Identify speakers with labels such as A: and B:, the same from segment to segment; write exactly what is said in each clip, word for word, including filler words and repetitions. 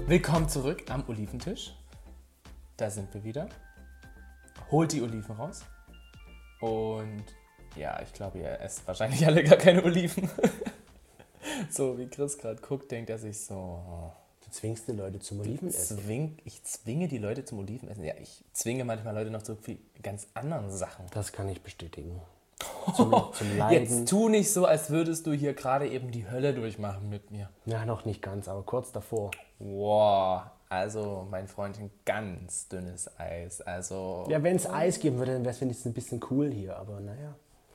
A: Willkommen zurück am Oliventisch. Da sind wir wieder. Holt die Oliven raus. Und ja, ich glaube, ihr esst wahrscheinlich alle gar keine Oliven. So wie Chris gerade guckt, denkt er sich so... Oh,
B: du zwingst die Leute zum Olivenessen.
A: Zwing, ich zwinge die Leute zum Olivenessen. Ja, ich zwinge manchmal Leute noch zu viel ganz anderen Sachen.
B: Das kann ich bestätigen. Zum, zum Leiden.
A: Jetzt tu nicht so, als würdest du hier gerade eben die Hölle durchmachen mit mir.
B: Ja, noch nicht ganz, aber kurz davor.
A: Wow, also mein Freund, ein ganz dünnes Eis. Also
B: ja, wenn es Eis geben würde, dann wäre es wenigstens ein bisschen cool hier, aber naja.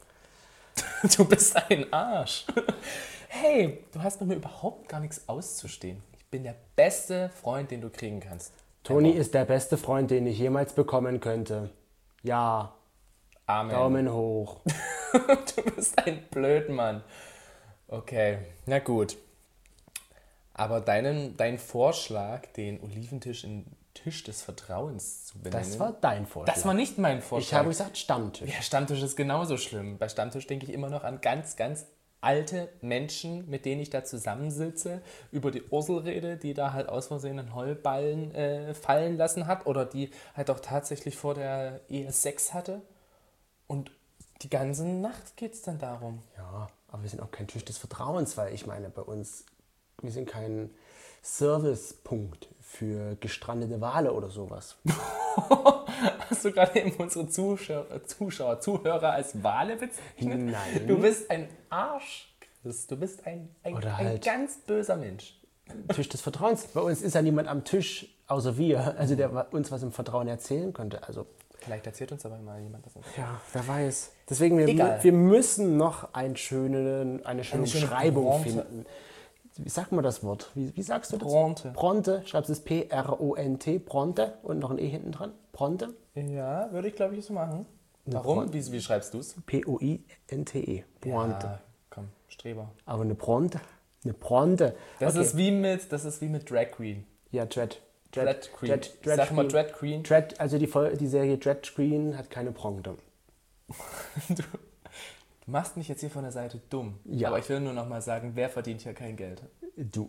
A: Du bist ein Arsch. Hey, du hast mit mir überhaupt gar nichts auszustehen. Ich bin der beste Freund, den du kriegen kannst.
B: Toni ist der beste Freund, den ich jemals bekommen könnte. Ja.
A: Amen.
B: Daumen hoch.
A: Du bist ein Blödmann. Okay, na gut. Aber deinen, dein Vorschlag, den Oliventisch in Tisch des Vertrauens zu benennen...
B: Das war dein Vorschlag.
A: Das war nicht mein Vorschlag.
B: Ich habe gesagt Stammtisch.
A: Ja, Stammtisch ist genauso schlimm. Bei Stammtisch denke ich immer noch an ganz, ganz alte Menschen, mit denen ich da zusammensitze, über die Ursel rede, die da halt aus Versehen einen Heulballen äh, fallen lassen hat oder die halt auch tatsächlich vor der Ehe Sex hatte. Und die ganze Nacht geht es dann darum.
B: Ja, aber wir sind auch kein Tisch des Vertrauens, weil ich meine, bei uns, wir sind kein Servicepunkt für gestrandete Wale oder sowas.
A: Hast du gerade eben unsere Zuschauer, Zuschauer, Zuhörer als Wale bezeichnet?
B: Nein.
A: Du bist ein Arsch, Chris. Du bist ein, ein,
B: Oder
A: ein
B: halt
A: ganz böser Mensch.
B: Tisch des Vertrauens. Bei uns ist ja niemand am Tisch, außer wir, also der uns was im Vertrauen erzählen könnte. Also
A: Vielleicht erzählt uns aber mal jemand das.
B: ja, wer weiß. Deswegen, wir,
A: Egal.
B: wir müssen noch einen schönen, eine schöne
A: Eine schöne
B: Umschreibung
A: Bronte.
B: finden. Wie sagt man das Wort? Wie, wie sagst du das?
A: Bronte.
B: Bronte. Schreibst du es P R O N T, Bronte und noch ein E hinten dran. Bronte.
A: Ja, würde ich glaube ich so machen. Warum? Wie, wie schreibst du es?
B: P O I N T E. Bronte.
A: Ja, komm, Streber.
B: Aber eine Bronte. Eine Bronte.
A: Das,
B: Okay.
A: ist wie mit, das ist wie mit Drag Queen.
B: Ja, Dread.
A: Dread Queen.
B: Dread,
A: Ich
B: Dread
A: sag mal
B: Queen.
A: Drag Queen.
B: Dread, also die, Vol- die Serie Dread Queen hat keine Bronte.
A: Du, du machst mich jetzt hier von der Seite dumm.
B: Ja.
A: Aber ich will nur noch mal sagen, wer verdient hier kein Geld?
B: Du.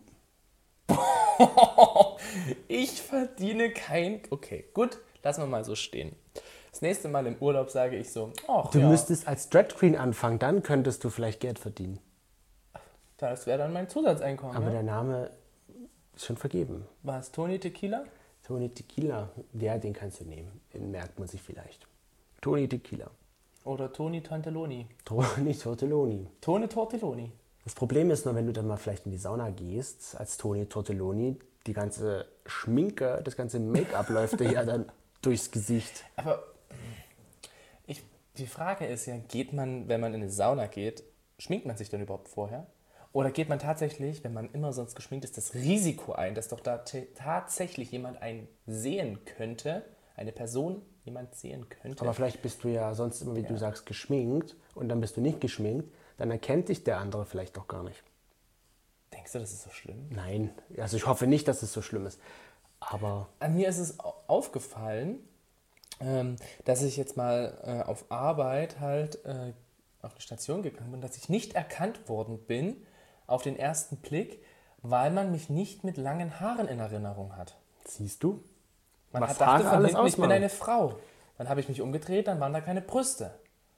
A: Ich verdiene kein... Okay, gut, lassen wir mal so stehen. Das nächste Mal im Urlaub sage ich so, ach
B: Du
A: ja,
B: müsstest als Dread Queen anfangen, dann könntest du vielleicht Geld verdienen.
A: das wäre dann mein Zusatzeinkommen.
B: Aber
A: ja?
B: der Name ist schon vergeben.
A: Was, Toni Tequila?
B: Toni Tequila, ja, den kannst du nehmen. Den merkt man sich vielleicht. Toni Tequila.
A: Oder Toni Tanteloni?
B: Toni Tortelloni.
A: Toni Tortelloni.
B: Das Problem ist nur, wenn du dann mal vielleicht in die Sauna gehst, als Toni Tortelloni, die ganze Schminke, das ganze Make-up läuft dir ja dann durchs Gesicht.
A: Aber ich, die Frage ist ja, geht man, wenn man in eine Sauna geht, schminkt man sich dann überhaupt vorher? Oder geht man tatsächlich, wenn man immer sonst geschminkt ist, das Risiko ein, dass doch da t- tatsächlich jemand einen sehen könnte, eine Person jemand sehen könnte?
B: Aber vielleicht bist du ja sonst immer, wie du sagst, geschminkt und dann bist du nicht geschminkt, dann erkennt dich der andere vielleicht doch gar nicht.
A: Denkst du, das ist so schlimm?
B: Nein, also ich hoffe nicht, dass es so schlimm ist. Aber
A: An mir ist es au- aufgefallen, ähm, dass ich jetzt mal äh, auf Arbeit halt äh, auf eine Station gegangen bin, dass ich nicht erkannt worden bin auf den ersten Blick, weil man mich nicht mit langen Haaren in Erinnerung hat.
B: siehst du,
A: Man
B: Was
A: hat dachte
B: Haare
A: von
B: alles
A: hinten, ich bin
B: ausmachen.
A: eine Frau. Dann habe ich mich umgedreht, dann waren da keine Brüste.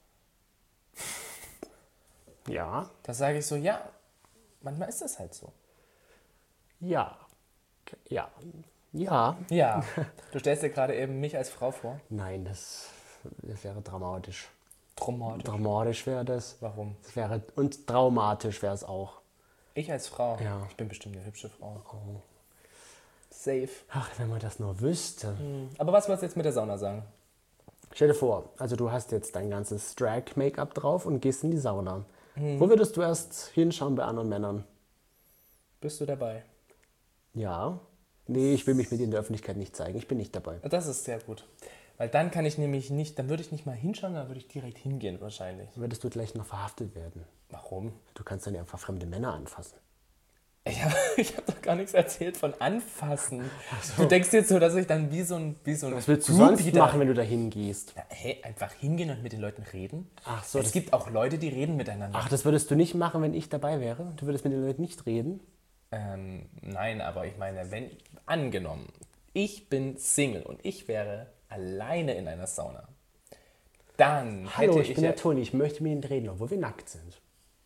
B: ja,
A: Da sage ich so, ja, manchmal ist das halt so.
B: ja, ja, ja.
A: Ja, du stellst dir gerade eben mich als Frau vor.
B: Nein, das, das wäre dramatisch.
A: Traumatisch.
B: Dramatisch wäre das.
A: Warum?
B: Das wäre, und traumatisch wäre es auch.
A: Ich als Frau?
B: Ja.
A: Ich bin bestimmt eine hübsche Frau. Safe.
B: Ach, wenn man das nur wüsste.
A: Aber was wolltest du jetzt mit der Sauna sagen?
B: Stell dir vor, also du hast jetzt dein ganzes Drag-Make-up drauf und gehst in die Sauna. Wo würdest du erst hinschauen bei anderen Männern?
A: Bist du dabei?
B: Ja. Nee, ich will mich mit dir in der Öffentlichkeit nicht zeigen. Ich bin nicht dabei.
A: Das ist sehr gut. Weil dann kann ich nämlich nicht, dann würde ich nicht mal hinschauen, dann würde ich direkt hingehen wahrscheinlich.
B: Dann würdest du gleich noch verhaftet werden.
A: Warum?
B: Du kannst dann ja einfach fremde Männer anfassen.
A: Ich habe ich hab doch gar nichts erzählt von anfassen. Du denkst jetzt so, dass ich dann wie so ein wie so ein
B: Was willst du
A: Groupie
B: sonst
A: da-
B: machen, wenn du da hingehst?
A: Ja, hey, einfach hingehen und mit den Leuten reden?
B: Ach so,
A: Es
B: das-
A: gibt auch Leute, die reden miteinander.
B: Ach, das würdest du nicht machen, wenn ich dabei wäre? Du würdest mit den Leuten nicht reden?
A: Ähm, nein, aber ich meine, wenn, angenommen, ich bin Single und ich wäre alleine in einer Sauna, dann
B: Hallo,
A: hätte
B: ich
A: ich
B: bin
A: ja,
B: der Toni, ich möchte mit Ihnen reden, obwohl wir nackt sind.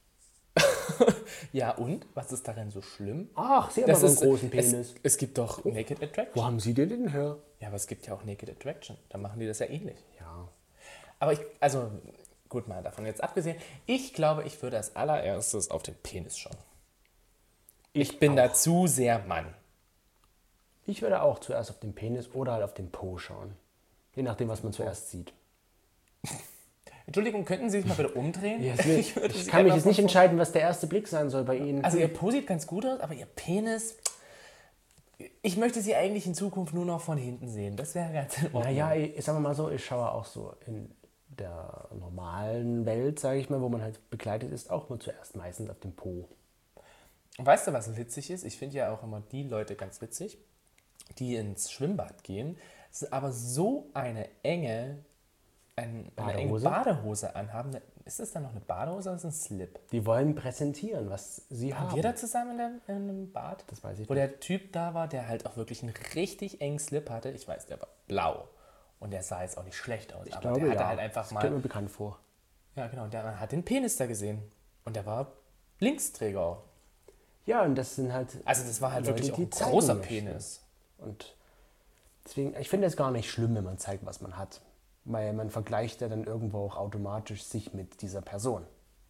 A: ja und? Was ist daran so schlimm?
B: Ach, Sie haben
A: Das
B: aber einen
A: ist,
B: großen
A: es,
B: Penis.
A: es gibt doch Naked
B: Wo
A: Attraction.
B: haben Sie den denn her?
A: Ja, aber es gibt ja auch Naked Attraction. Da machen die das ja ähnlich.
B: Ja.
A: Aber ich, also, gut mal davon jetzt abgesehen, ich glaube, ich würde als allererstes auf den Penis schauen. Ich, bin
B: auch.
A: da zu sehr Mann.
B: Ich würde auch zuerst auf den Penis oder halt auf den Po schauen. Je nachdem, was man zuerst sieht.
A: Entschuldigung, könnten Sie sich mal bitte umdrehen?
B: Ja, ich
A: würde
B: ich
A: Sie
B: kann mich
A: einfach
B: jetzt nicht
A: von-
B: entscheiden, was der erste Blick sein soll bei Ihnen.
A: Also Ihr Po sieht ganz gut aus, aber Ihr Penis... Ich möchte Sie eigentlich in Zukunft nur noch von hinten sehen. Das wäre ganz in Ordnung.
B: Naja, ich, ich sag mal so, ich schaue auch so in der normalen Welt, sage ich mal, wo man halt begleitet ist, auch nur zuerst meistens auf dem Po.
A: Und weißt du, was witzig ist? Ich finde ja auch immer die Leute ganz witzig, die ins Schwimmbad gehen, aber so eine enge, ein, eine enge
B: Badehose?
A: Badehose anhaben. Ist das dann noch eine Badehose oder ist das ein Slip?
B: Die wollen präsentieren, was sie haben.
A: Waren wir da zusammen in, der, in einem Bad?
B: Das weiß ich
A: Wo
B: nicht.
A: der Typ da war, der halt auch wirklich einen richtig engen Slip hatte. Ich weiß, der war blau. Und der sah jetzt auch nicht schlecht aus.
B: Ich
A: aber
B: glaube,
A: der hatte
B: ja.
A: halt einfach
B: das kommt mir
A: mal...
B: bekannt vor.
A: Ja, genau. Der hat den Penis da gesehen. Und der war Linksträger auch.
B: Ja, und das sind halt
A: Also das war halt
B: Leute,
A: wirklich auch
B: die
A: ein
B: zeigen
A: großer
B: möchten.
A: Penis.
B: Und deswegen, ich finde es gar nicht schlimm, wenn man zeigt, was man hat. Weil man vergleicht ja dann irgendwo auch automatisch sich mit dieser Person.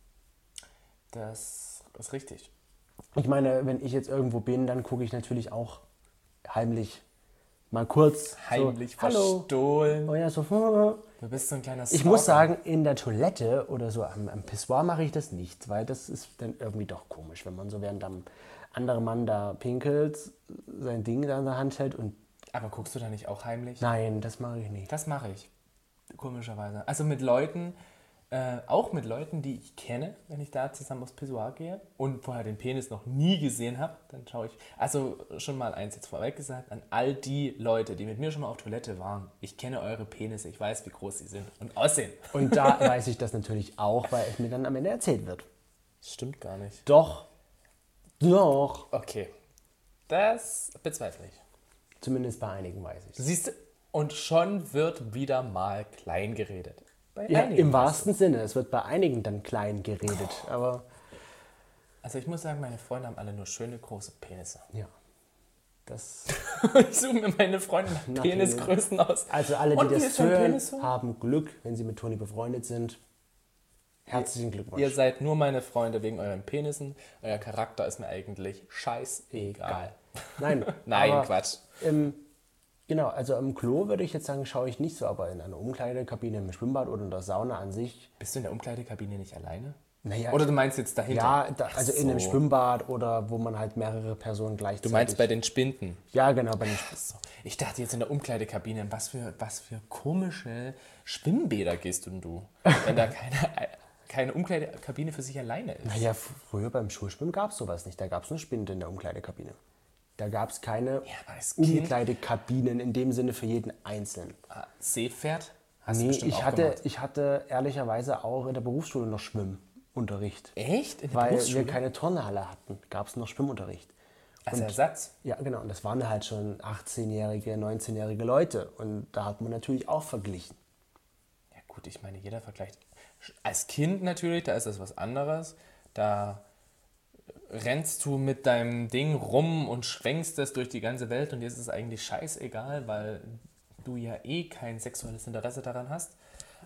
A: Das ist richtig.
B: Ich meine, wenn ich jetzt irgendwo bin, dann gucke ich natürlich auch heimlich mal kurz.
A: Heimlich
B: so, Hallo.
A: verstohlen.
B: Oh ja, so.
A: Du bist so ein kleiner
B: Ich muss
A: Stalker.
B: sagen, in der Toilette oder so am, am Pissoir mache ich das nicht, weil das ist dann irgendwie doch komisch, wenn man so während am andere Mann da pinkelt, sein Ding da in der Hand hält und
A: Aber guckst du da nicht auch heimlich?
B: nein, das mache ich nicht.
A: Das mache ich. Komischerweise. Also mit Leuten, äh, auch mit Leuten, die ich kenne, wenn ich da zusammen aufs Pissoir gehe und vorher den Penis noch nie gesehen habe, dann schaue ich. Also schon mal eins jetzt vorweg gesagt, an all die Leute, die mit mir schon mal auf Toilette waren, ich kenne eure Penisse, ich weiß, wie groß sie sind und aussehen.
B: Und da weiß ich das natürlich auch, weil es mir dann am Ende erzählt wird.
A: Das stimmt gar nicht.
B: Doch, doch.
A: Okay. Das bezweifle ich.
B: Zumindest bei einigen weiß ich.
A: Siehst du? Und schon wird wieder mal klein geredet. Bei
B: Ja,
A: einigen
B: im
A: weißt
B: wahrsten Sinne. Es wird bei einigen dann klein geredet. Aber
A: du. Also ich muss sagen, meine Freunde haben alle nur schöne große Penisse.
B: ja, das.
A: Ich suche mir meine Freunde nach
B: Natürlich.
A: Penisgrößen aus.
B: Also alle, die
A: Und wie
B: das
A: ist dein
B: hören,
A: Penis so?
B: haben Glück, wenn sie mit Toni befreundet sind. Herzlichen Glückwunsch.
A: Ihr seid nur meine Freunde wegen euren Penissen. Euer Charakter ist mir eigentlich scheißegal.
B: Geil. Nein,
A: Nein,
B: aber,
A: Quatsch.
B: Ähm, genau, also am Klo würde ich jetzt sagen, schaue ich nicht so, aber in einer Umkleidekabine, im Schwimmbad oder in der Sauna an sich.
A: Bist du in der Umkleidekabine nicht alleine?
B: Naja,
A: Oder du meinst jetzt dahinter?
B: ja, da, also
A: Ach
B: in einem
A: so.
B: Schwimmbad oder wo man halt mehrere Personen gleichzeitig.
A: Du meinst bei den Spinden?
B: Ja, genau, bei den Sp-
A: So. Ich dachte jetzt in der Umkleidekabine, in was für, was für komische Schwimmbäder gehst denn du, wenn da keine, keine Umkleidekabine für sich alleine ist?
B: Naja, f- früher beim Schulschwimmen gab es sowas nicht. Da gab es nur Spinde in der Umkleidekabine. Da gab es keine
A: Ja, aber als Kind,
B: Umkleidekabinen in dem Sinne für jeden Einzelnen.
A: ah, Seepferd? Hast du
B: Nee,
A: bestimmt
B: ich
A: auch
B: hatte,
A: gemacht.
B: ich hatte ehrlicherweise auch in der Berufsschule noch Schwimmunterricht.
A: Echt? In der
B: Weil
A: Berufsschule?
B: wir keine Turnhalle hatten, gab es noch Schwimmunterricht.
A: Als Ersatz?
B: Ja, genau. Und das waren halt schon achtzehnjährige, neunzehnjährige Leute. Und da hat man natürlich auch verglichen.
A: Ja gut, ich meine, jeder vergleicht. Als Kind natürlich, da ist das was anderes. Da rennst du mit deinem Ding rum und schwenkst es durch die ganze Welt und dir ist es eigentlich scheißegal, weil du ja eh kein sexuelles Interesse daran hast.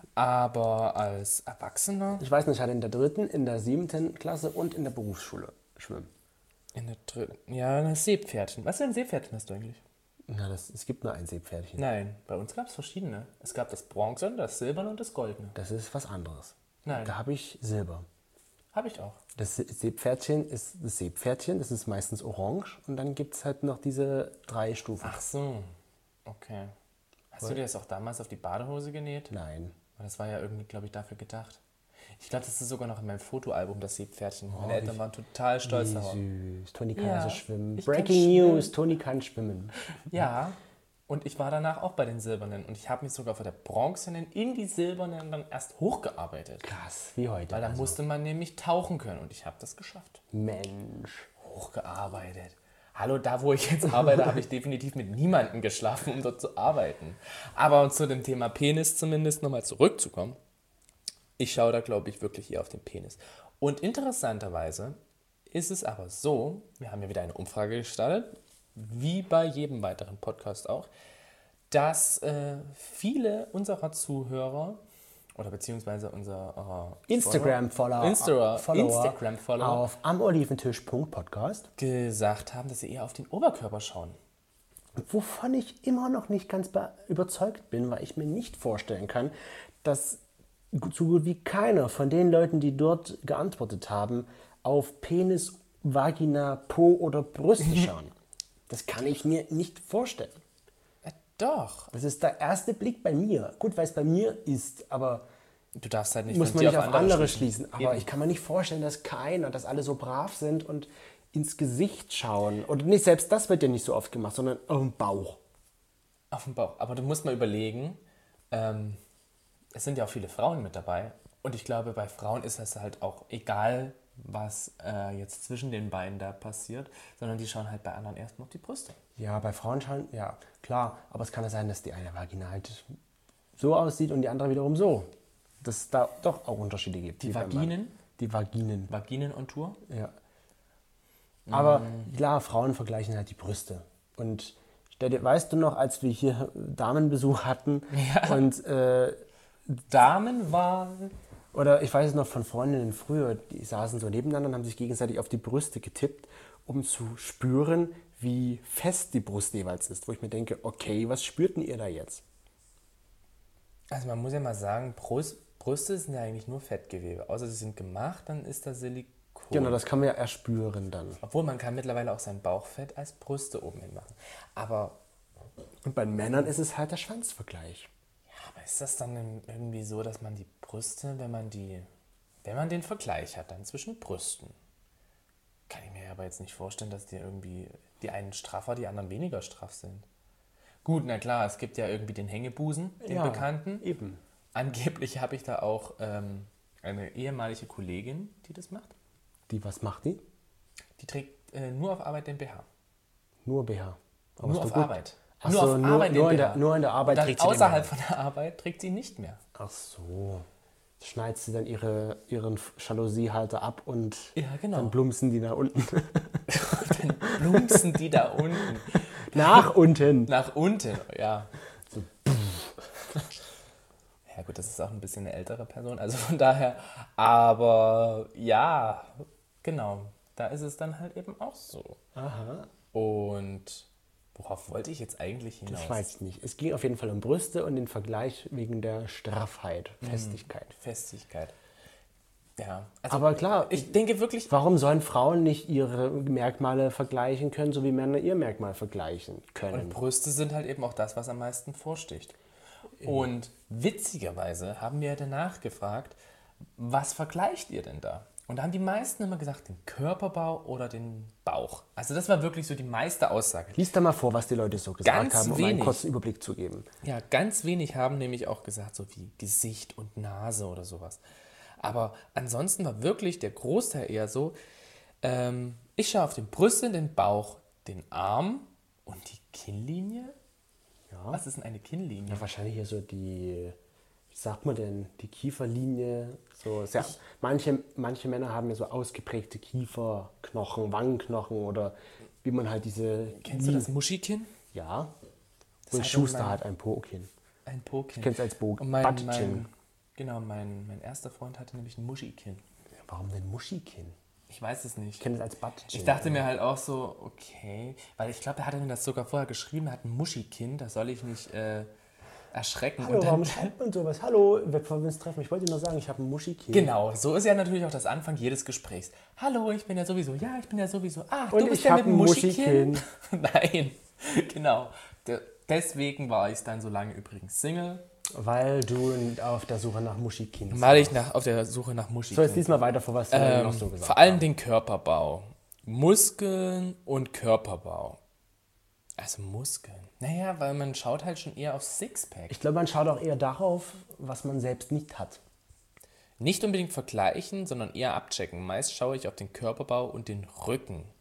A: Aber als Erwachsener
B: Ich weiß nicht, ich hatte in der dritten, in der siebten Klasse und in der Berufsschule schwimmen.
A: in der dritten. Ja, das Seepferdchen. Was für ein Seepferdchen hast du eigentlich?
B: Na, das, es gibt nur ein Seepferdchen.
A: Nein, bei uns gab es verschiedene. Es gab das Bronzene, das Silberne und das Goldene.
B: Das ist was anderes.
A: Nein.
B: Da habe ich Silber.
A: Habe ich auch.
B: Das Se- Seepferdchen ist das Seepferdchen, das ist meistens orange. Und dann gibt es halt noch diese drei Stufen.
A: Ach so, okay. Hast du dir das auch damals auf die Badehose genäht?
B: Nein.
A: Aber das war ja irgendwie, glaube ich, dafür gedacht. Ich glaube, das ist sogar noch in meinem Fotoalbum, das Seepferdchen. Meine Eltern waren total stolz
B: Wie
A: darauf.
B: süß. Toni kann
A: Ja,
B: also schwimmen.
A: ich kann
B: Breaking
A: schwimmen.
B: News, Toni kann schwimmen.
A: Ja, und ich war danach auch bei den Silbernen. Und ich habe mich sogar von der Bronzenen in die Silbernen dann erst hochgearbeitet.
B: Krass, wie heute.
A: Weil da
B: also.
A: musste man nämlich tauchen können. Und ich habe das geschafft.
B: Mensch.
A: hochgearbeitet. Hallo, da wo ich jetzt arbeite, habe ich definitiv mit niemandem geschlafen, um dort zu arbeiten. Aber zu dem Thema Penis zumindest nochmal zurückzukommen. Ich schaue da, glaube ich, wirklich eher auf den Penis. Und interessanterweise ist es aber so, wir haben ja wieder eine Umfrage gestartet, wie bei jedem weiteren Podcast auch, dass äh, viele unserer Zuhörer oder beziehungsweise unserer
B: Instagram-Follower
A: Insta-
B: Follower
A: Instagram-Follower
B: auf amoliventisch.podcast
A: gesagt haben, dass sie eher auf den Oberkörper schauen.
B: Wovon ich immer noch nicht ganz be- überzeugt bin, weil ich mir nicht vorstellen kann, dass so gut wie keiner von den Leuten, die dort geantwortet haben, auf Penis, Vagina, Po oder Brüste schauen. Das kann ich mir nicht vorstellen.
A: Ja, doch.
B: Das ist der erste Blick bei mir. Gut, weil es bei mir ist, aber
A: Du darfst halt nicht
B: muss
A: von
B: man
A: dir
B: nicht auf andere
A: schließen.
B: schließen. Aber
A: Eben.
B: ich kann mir nicht vorstellen, dass keiner, dass alle so brav sind und ins Gesicht schauen. Und nicht, selbst das wird ja nicht so oft gemacht, sondern auf den Bauch.
A: Auf dem Bauch. Aber du musst mal überlegen, ähm, es sind ja auch viele Frauen mit dabei. Und ich glaube, bei Frauen ist es halt auch egal, was äh, jetzt zwischen den Beinen da passiert, sondern die schauen halt bei anderen erstmal auf die Brüste.
B: Ja, bei Frauen schauen, ja, klar. Aber es kann ja sein, dass die eine Vagina halt so aussieht und die andere wiederum so. Dass es da doch auch Unterschiede gibt.
A: Die
B: wie beim
A: Vaginen?
B: Mann. Die Vaginen,
A: Vaginen on Tour?
B: ja. Aber klar, Frauen vergleichen halt die Brüste. Und stell dir, weißt du noch, als wir hier Damenbesuch hatten
A: Ja.
B: und äh,
A: Damenwahl.
B: oder ich weiß es noch von Freundinnen früher, die saßen so nebeneinander und haben sich gegenseitig auf die Brüste getippt, um zu spüren, wie fest die Brust jeweils ist. Wo ich mir denke, okay, was spürt denn ihr da jetzt?
A: Also man muss ja mal sagen, Brust, Brüste sind ja eigentlich nur Fettgewebe. Außer sie sind gemacht, dann ist das Silikon.
B: Genau, das kann man ja erspüren dann.
A: Obwohl man kann mittlerweile auch sein Bauchfett als Brüste oben hin machen. Aber,
B: Und bei Männern ist es halt der Schwanzvergleich.
A: ja, aber ist das dann irgendwie so, dass man die Brüste, wenn man die, wenn man den Vergleich hat, dann zwischen Brüsten, kann ich mir aber jetzt nicht vorstellen, dass die irgendwie, die einen straffer, die anderen weniger straff sind. Gut, na klar, es gibt ja irgendwie den Hängebusen, den
B: Ja,
A: Bekannten.
B: eben.
A: Angeblich habe ich da auch ähm, eine ehemalige Kollegin, die das macht.
B: Die, was macht die?
A: Die trägt äh, nur auf Arbeit den B H.
B: Nur B H. Aber
A: Nur
B: ist
A: auf
B: doch gut.
A: Arbeit.
B: Ach
A: nur
B: so,
A: auf
B: nur-
A: Arbeit
B: nur
A: den
B: in
A: B H.
B: der- nur in der Arbeit
A: Und dann
B: trägt sie den
A: außerhalb
B: B H.
A: von der Arbeit trägt sie nicht mehr.
B: Ach so. Schneidet sie dann ihre, ihren Jaloussiehalter ab und
A: Ja, genau.
B: dann plumpsen die nach unten.
A: Dann plumpsen die da unten.
B: nach unten.
A: Nach unten, ja. Ja gut, das ist auch ein bisschen eine ältere Person, also von daher, aber ja, genau, da ist es dann halt eben auch so.
B: Aha.
A: Und worauf wollte ich jetzt eigentlich hinaus?
B: Das weiß ich nicht. Es ging auf jeden Fall um Brüste und den Vergleich wegen der Straffheit, Festigkeit.
A: Festigkeit. Ja, also
B: Aber klar,
A: ich denke wirklich,
B: warum sollen Frauen nicht ihre Merkmale vergleichen können, so wie Männer ihr Merkmal vergleichen können?
A: und Brüste sind halt eben auch das, was am meisten vorsticht. Und witzigerweise haben wir danach gefragt, was vergleicht ihr denn da? Und da haben die meisten immer gesagt, den Körperbau oder den Bauch. Also das war wirklich so die meiste Aussage.
B: Lies da mal vor, was die Leute so gesagt
A: Ganz
B: haben, um einen
A: wenig.
B: kurzen Überblick zu geben.
A: Ja, ganz wenig haben nämlich auch gesagt, so wie Gesicht und Nase oder sowas. Aber ansonsten war wirklich der Großteil eher so, ähm, ich schaue auf den Brüste, den Bauch, den Arm und die Kinnlinie.
B: Ja.
A: Was ist denn eine Kinnlinie?
B: Ja, wahrscheinlich hier so die, wie sagt man denn, die Kieferlinie. So sehr, manche, manche Männer haben ja so ausgeprägte Kieferknochen, Wangenknochen oder wie man halt diese...
A: Kennst du das Muschikinn?
B: Ja.
A: Das
B: Und
A: hat
B: Schuster
A: mein-
B: hat ein Po-Kinn.
A: Ein Po-Kinn.
B: Ich kenn's als Bo-
A: Und mein,
B: Butt-Chin.
A: mein, Genau, mein, mein erster Freund hatte nämlich ein Muschikinn.
B: Warum denn Muschikinn?
A: Ich weiß es nicht.
B: Ich kenne es als Butt-Chin.
A: Ich dachte mir halt auch so, okay, weil ich glaube, er hatte mir das sogar vorher geschrieben, er hat ein Muschikinn, da soll ich nicht äh, erschrecken.
B: Hallo,
A: Und dann,
B: warum schreibt man sowas? Hallo, bevor wir uns treffen, ich wollte dir nur sagen, ich habe ein Muschikinn.
A: genau, so ist ja natürlich auch das Anfang jedes Gesprächs. Hallo, ich bin ja sowieso, ja, ich bin ja sowieso, ach,
B: Und
A: du bist
B: ich
A: ja
B: hab
A: mit dem
B: ein
A: Muschikinn.
B: Muschikinn.
A: Nein, genau. De- deswegen war ich dann so lange übrigens Single,
B: Weil du auf der Suche nach Muschikinn bist.
A: weil ich nach, auf der Suche nach Muschikinn.
B: So, jetzt lies mal weiter vor, was du
A: Ähm,
B: noch so gesagt
A: vor allem den Körperbau. Muskeln und Körperbau. Also Muskeln. Naja, weil man schaut halt schon eher auf Sixpack.
B: Ich glaube, man schaut auch eher darauf, was man selbst nicht hat.
A: Nicht unbedingt vergleichen, sondern eher abchecken. Meist schaue ich auf den Körperbau und den Rücken.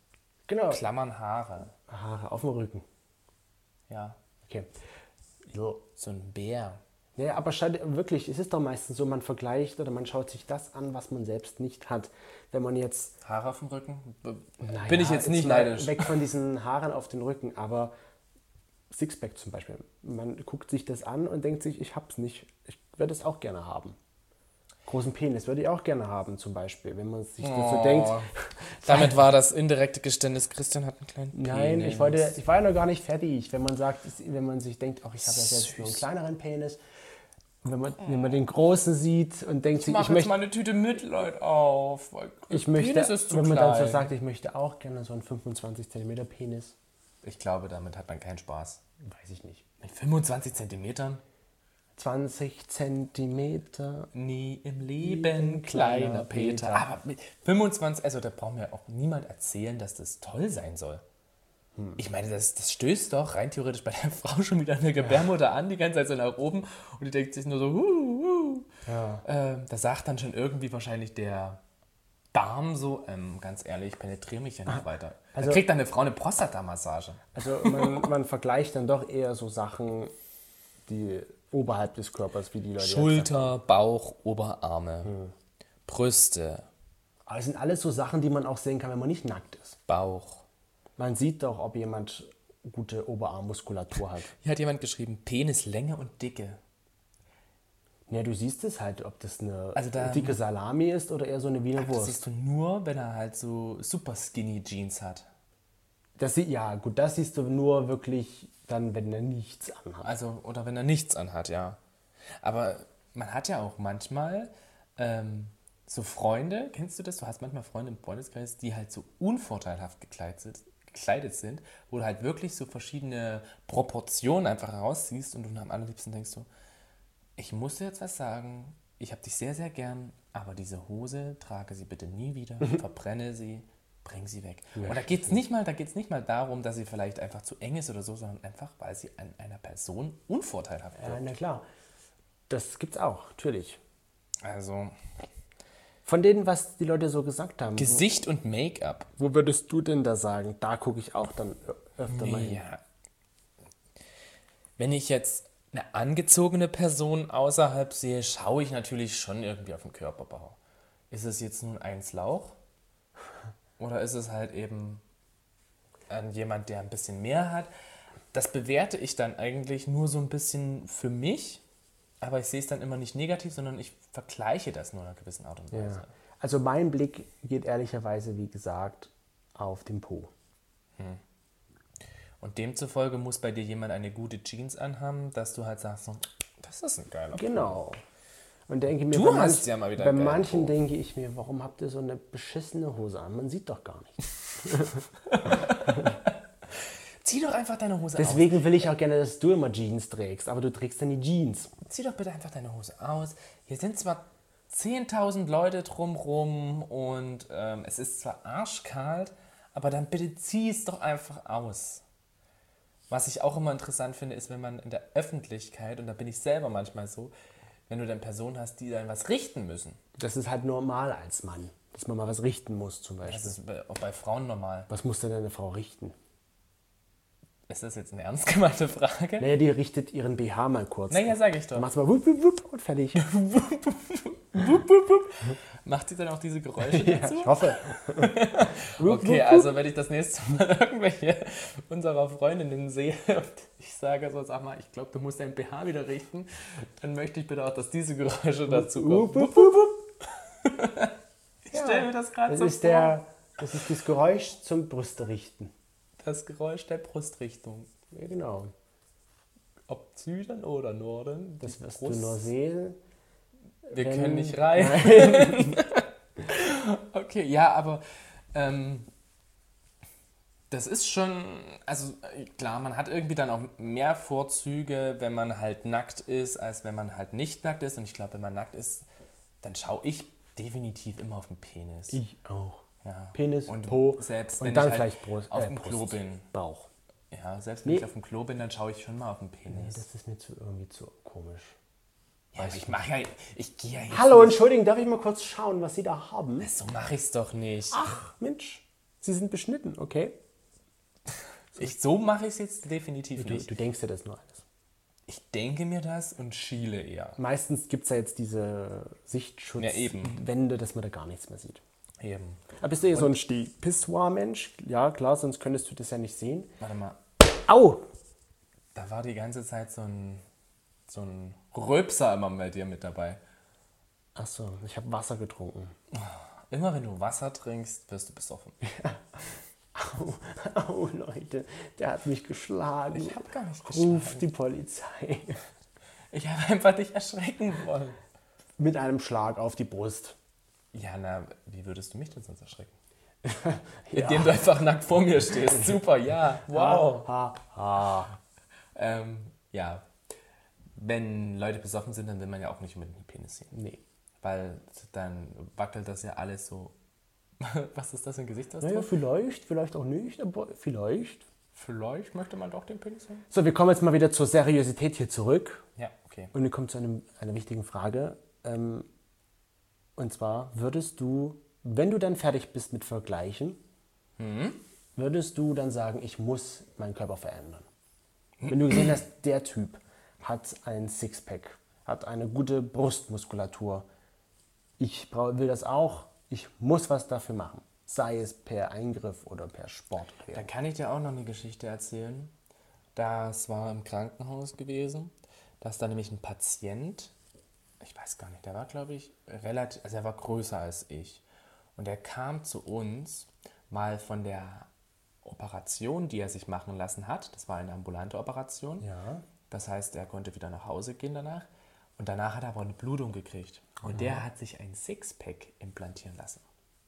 B: Genau.
A: Klammern Haare.
B: Haare auf dem Rücken.
A: Ja.
B: Okay. So.
A: So ein Bär.
B: Ja, aber schade, wirklich, es ist doch meistens so, man vergleicht oder man schaut sich das an, was man selbst nicht hat. Wenn man jetzt...
A: Haare auf dem Rücken? B-
B: naja,
A: Bin ich jetzt nicht
B: mal
A: neidisch.
B: weg von diesen Haaren auf den Rücken, aber Sixpack zum Beispiel. Man guckt sich das an und denkt sich, ich hab's nicht. Ich würde es auch gerne haben. Großen Penis würde ich auch gerne haben zum Beispiel, wenn man sich das so
A: Oh.
B: denkt.
A: Damit war das indirekte Geständnis, Christian hat einen kleinen
B: Nein,
A: Penis.
B: ich wollte, ich war ja noch gar nicht fertig. Wenn man sagt, wenn man sich denkt, ach, ich habe ja selbst nur einen kleineren Penis. Und wenn man, wenn man den großen sieht und denkt
A: Ich
B: sich,
A: mach
B: ich
A: jetzt
B: möchte,
A: mal eine Tüte Mitleid auf. Weil
B: ich möchte,
A: Penis ist zu
B: wenn man dann so
A: klein.
B: sagt, ich möchte auch gerne so einen fünfundzwanzig Zentimeter Penis,
A: Ich glaube, damit hat man keinen Spaß.
B: weiß ich nicht.
A: Mit fünfundzwanzig Zentimetern?
B: zwanzig Zentimeter.
A: Nie im
B: Leben,
A: Leben,
B: kleiner
A: kleiner Peter.
B: Peter.
A: Aber mit fünfundzwanzig, also da braucht mir auch niemand erzählen, dass das toll sein soll.
B: Hm.
A: Ich meine, das, das stößt doch rein theoretisch bei der Frau schon wieder eine Gebärmutter an, die ganze Zeit so nach oben und die denkt sich nur so, huh, huh.
B: Ja.
A: Ähm, da sagt dann schon irgendwie wahrscheinlich der Darm so, ähm, ganz ehrlich, penetriere mich ja nicht weiter.
B: also-
A: da kriegt dann eine Frau eine Prostatamassage.
B: Also man, man vergleicht dann doch eher so Sachen, die oberhalb des Körpers, wie die Leute jetzt sagen.
A: Schulter, Bauch, Oberarme, Brüste,
B: Aber das sind alles so Sachen, die man auch sehen kann, wenn man nicht nackt ist.
A: Bauch.
B: Man sieht doch, ob jemand gute Oberarmmuskulatur hat.
A: Hier hat jemand geschrieben, Penislänge und Dicke.
B: Ja, du siehst es halt, ob das eine
A: Also da-
B: dicke Salami ist oder eher so eine Wiener
A: Das
B: Wurst.
A: siehst du nur, wenn er halt so super skinny Jeans hat.
B: Das sieht, ja, gut, das siehst du nur wirklich dann, wenn er nichts anhat.
A: Also, oder wenn er nichts anhat, ja. Aber man hat ja auch manchmal ähm, so Freunde, kennst du das? Du hast manchmal Freunde im Freundeskreis, die halt so unvorteilhaft gekleidet sind, gekleidet sind, wo du halt wirklich so verschiedene Proportionen einfach herausziehst und du am allerliebsten denkst so, ich muss dir jetzt was sagen, ich habe dich sehr, sehr gern, aber diese Hose, trage sie bitte nie wieder, verbrenne sie, bring sie weg.
B: Ja,
A: und da geht es nicht mal, da geht's nicht mal darum, dass sie vielleicht einfach zu eng ist oder so, sondern einfach, weil sie an einer Person unvorteilhaft
B: Ja,
A: wirkt.
B: na klar. Das gibt's auch, natürlich.
A: Also
B: Von denen, was die Leute so gesagt haben.
A: Gesicht und Make-up.
B: Wo würdest du denn da sagen? Da gucke ich auch dann ö- öfter mal hin.
A: Ja. Wenn ich jetzt eine angezogene Person außerhalb sehe, schaue ich natürlich schon irgendwie auf den Körperbau. Ist es jetzt nun ein Slauch? Oder ist es halt eben an jemand, der ein bisschen mehr hat? Das bewerte ich dann eigentlich nur so ein bisschen für mich, aber ich sehe es dann immer nicht negativ, sondern ich vergleiche das nur in einer gewissen Art und Weise.
B: Ja. Also mein Blick geht ehrlicherweise, wie gesagt, auf den Po.
A: Und demzufolge muss bei dir jemand eine gute Jeans anhaben, dass du halt sagst, so, das ist ein geiler
B: Genau. Und denke mir,
A: Du
B: bei,
A: hast
B: manch,
A: ja mal wieder
B: bei
A: einen geilen
B: manchen
A: Po.
B: denke ich mir, warum habt ihr so eine beschissene Hose an? Man sieht doch gar nichts.
A: Zieh doch einfach deine Hose
B: Deswegen will ich auch gerne, dass du immer Jeans trägst, aber du trägst dann die Jeans.
A: aus. Zieh doch bitte einfach deine Hose aus. Hier sind zwar zehntausend Leute drumrum und ähm, es ist zwar arschkalt, aber dann bitte zieh es doch einfach aus. Was ich auch immer interessant finde, ist, wenn man in der Öffentlichkeit, und da bin ich selber manchmal so, wenn du dann Personen hast, die dann was richten müssen.
B: Das ist halt normal als Mann, dass man mal was richten muss zum
A: Das
B: Beispiel.
A: ist bei- auch bei Frauen normal.
B: Was muss denn eine Frau richten?
A: Ist das jetzt eine ernst gemeinte Frage?
B: Naja, die richtet ihren B H mal kurz.
A: Naja, sag ich
B: Dann
A: doch.
B: machst du mal wupp, wupp, wupp und fertig.
A: Macht sie dann auch diese Geräusche
B: Ja,
A: dazu?
B: ich hoffe.
A: Okay, also wenn ich das nächste Mal irgendwelche unserer Freundinnen sehe und ich sage so, sag mal, ich glaube, du musst dein B H wieder richten, dann möchte ich bitte auch, dass diese Geräusche dazu
B: Wupp,
A: kommen.
B: wupp, wupp, wupp.
A: Ich stelle mir das gerade
B: Das
A: so
B: ist,
A: vor.
B: der, das ist das Geräusch zum Brüste richten.
A: Das Geräusch der Brustrichtung.
B: Ja, genau.
A: Ob Süden oder Norden.
B: Das
A: die
B: wirst
A: Brust-
B: du nur sehen.
A: Wir
B: wenn-
A: können nicht rein. Okay, ja, aber ähm, das ist schon, also äh, klar, man hat irgendwie dann auch mehr Vorzüge, wenn man halt nackt ist, als wenn man halt nicht nackt ist. Und ich glaube, wenn man nackt ist, dann schaue ich definitiv immer auf den Penis.
B: Ich auch.
A: Ja.
B: Penis,
A: und
B: Po
A: selbst
B: und
A: wenn
B: dann
A: ich halt
B: vielleicht Brust,
A: auf
B: äh,
A: dem
B: Brust.
A: Klo bin.
B: Bauch.
A: Ja, selbst wenn
B: Nee.
A: ich auf dem Klo bin, dann schaue ich schon mal auf den
B: Nee,
A: Penis.
B: das ist mir zu, irgendwie zu komisch.
A: ja, aber ich mache ja, ich gehe ja jetzt
B: Hallo,
A: nicht.
B: Entschuldigung, darf ich mal kurz schauen, was Sie da haben?
A: So mache ich es doch nicht.
B: Ach, Mensch. Sie sind beschnitten, okay?
A: Ich, so mache ich es jetzt definitiv
B: Du,
A: nicht.
B: du denkst dir das nur alles.
A: Ich denke mir das und schiele eher.
B: Meistens gibt es ja jetzt diese
A: Ja, eben.
B: Sichtschutzwände, dass man da gar nichts mehr sieht.
A: Eben.
B: Aber bist du eher so ein Pissoir-Mensch? Ja, klar, sonst könntest du das ja nicht sehen.
A: Warte mal,
B: Au!
A: da war die ganze Zeit so ein, so ein Rülpser immer bei dir mit dabei.
B: Achso, ich habe Wasser getrunken.
A: Immer wenn du Wasser trinkst, wirst du besoffen.
B: Au, au, Leute, der hat mich geschlagen.
A: Ich habe gar nicht
B: Ruf
A: geschlagen.
B: die Polizei.
A: Ich habe einfach dich erschrecken wollen.
B: Mit einem Schlag auf die Brust.
A: Ja, na, wie würdest du mich denn sonst erschrecken?
B: Ja.
A: Indem du einfach nackt vor mir stehst. Super, ja, wow.
B: Ha, ha.
A: Ähm, ja, wenn Leute besoffen sind, dann will man ja auch nicht unbedingt den Penis sehen.
B: Nee.
A: Weil dann wackelt das ja alles so. Was ist das für ein Gesichtsausdruck?
B: Naja, vielleicht, vielleicht auch nicht, aber vielleicht.
A: Vielleicht möchte man doch den Penis sehen.
B: So, wir kommen jetzt mal wieder zur Seriosität hier zurück.
A: Ja, okay.
B: Und wir kommen zu einem, einer wichtigen Frage. Ähm, und zwar, würdest du, wenn du dann fertig bist mit Vergleichen,
A: Mhm.
B: würdest du dann sagen, ich muss meinen Körper verändern? Wenn du gesehen hast, der Typ hat ein Sixpack, hat eine gute Brustmuskulatur, ich brau- will das auch, ich muss was dafür machen. Sei es per Eingriff oder per Sport.
A: Dann kann ich dir auch noch eine Geschichte erzählen. Das war im Krankenhaus gewesen. Da ist da nämlich ein Patient, ich weiß gar nicht, der war, glaube ich, relativ, also er war größer als ich. Und er kam zu uns, weil von der Operation, die er sich machen lassen hat, das war eine ambulante Operation.
B: Ja.
A: Das heißt, er konnte wieder nach Hause gehen danach. Und danach hat er aber eine Blutung gekriegt. Und der hat sich ein Sixpack implantieren lassen.